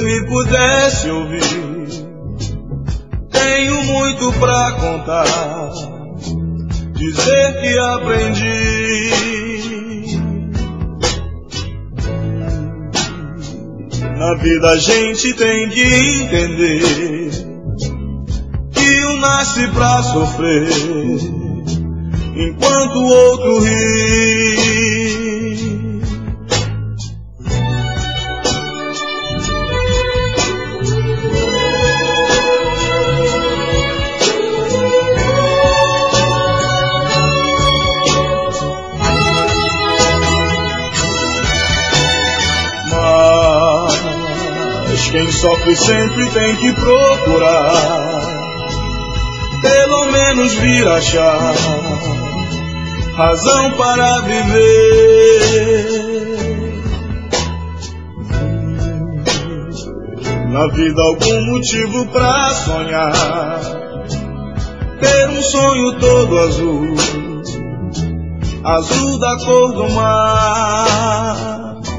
me pudesse ouvir. Tenho muito pra contar, dizer que aprendi. Na vida a gente tem que entender que um nasce pra sofrer, enquanto o outro ri. Quem sofre sempre tem que procurar, pelo menos vir achar razão para viver. Na vida algum motivo pra sonhar, ter um sonho todo azul, azul da cor do mar.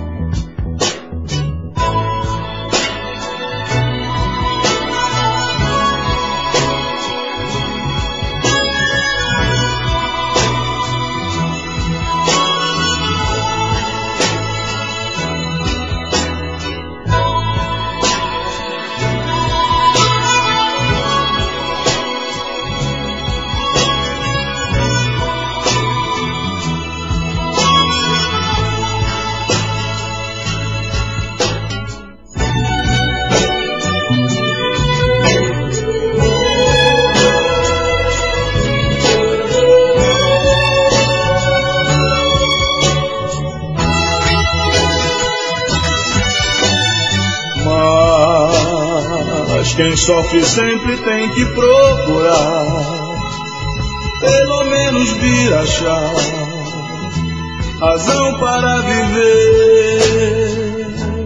Quem sofre sempre tem que procurar, pelo menos vir achar razão para viver.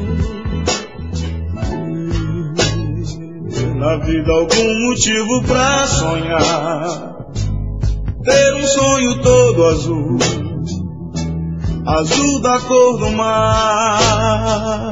Na vida algum motivo pra sonhar, ter um sonho todo azul, azul da cor do mar.